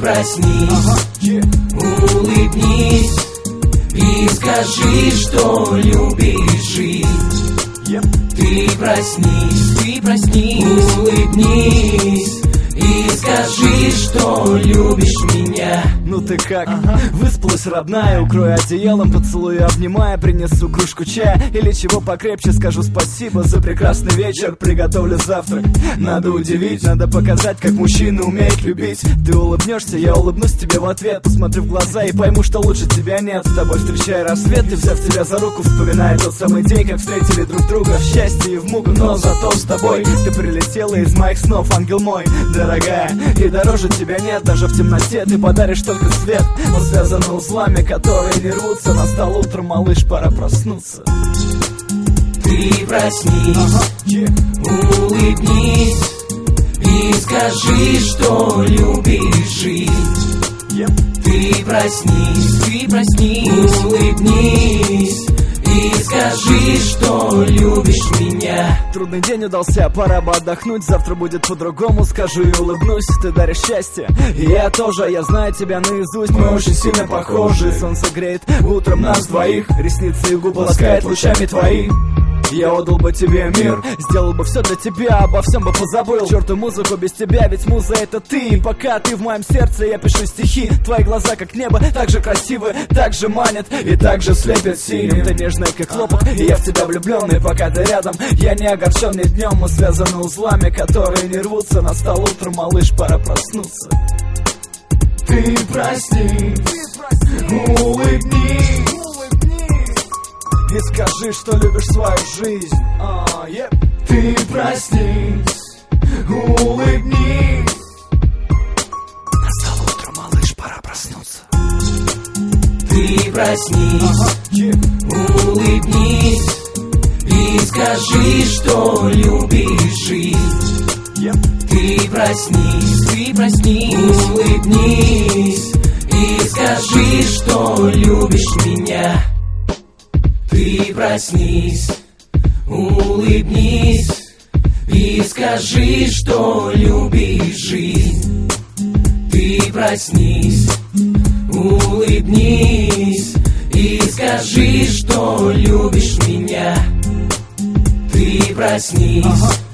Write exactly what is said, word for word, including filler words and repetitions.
проснись, улыбнись и скажи, что любишь жизнь. Ты проснись, ты проснись, улыбнись и скажи, что любишь меня. Ну ты как? Ага. Выспалась, родная? Укрою одеялом, поцелую, обнимая. Принесу кружку чая или чего покрепче. Скажу спасибо за прекрасный вечер. Приготовлю завтрак. Надо удивить, надо показать, как мужчина умеет любить. Ты улыбнешься, я улыбнусь тебе в ответ. Посмотрю в глаза и пойму, что лучше тебя нет. С тобой встречая рассвет, и взяв тебя за руку, вспоминая тот самый день, как встретили друг друга в счастье и в муку. Но зато с тобой ты прилетела из моих снов, ангел мой, дорогая. И дороже тебя нет, даже в темноте ты подаришь только свет. Он связан узлами, которые не рвутся. Настало утро, малыш, пора проснуться. Ты проснись, ага. улыбнись и скажи, что любишь жизнь. yep. Ты проснись, ты проснись, улыбнись и скажи, что любишь меня. Трудный день удался, пора бы отдохнуть. Завтра будет по-другому, скажу и улыбнусь. Ты даришь счастье, и я тоже. Я знаю тебя наизусть, мы очень сильно похожи. Солнце греет утром нас двоих, ресницы и губы ласкает лучами твои. Я отдал бы тебе мир, сделал бы все для тебя, обо всем бы позабыл. К черту музыку без тебя, ведь муза это ты. И пока ты в моем сердце, я пишу стихи. Твои глаза как небо, так же красивы, так же манят и так же слепят синим. Ты нежная как хлопок, и я в тебя влюбленный. Пока ты рядом, я не огорчен ни днем. Мы связаны узлами, которые не рвутся. Настало утро, малыш, пора проснуться. Ты проснись, улыбнись и скажи, что любишь свою жизнь. uh, yep. Ты проснись, улыбнись. Настало утро, малыш, пора проснуться. Ты проснись, uh-huh. yeah. улыбнись и скажи, что любишь жизнь. yep. Ты проснись, ты проснись, улыбнись и скажи, что любишь меня. Ты проснись, улыбнись и скажи, что любишь жизнь. Ты проснись, улыбнись и скажи, что любишь меня. Ты проснись.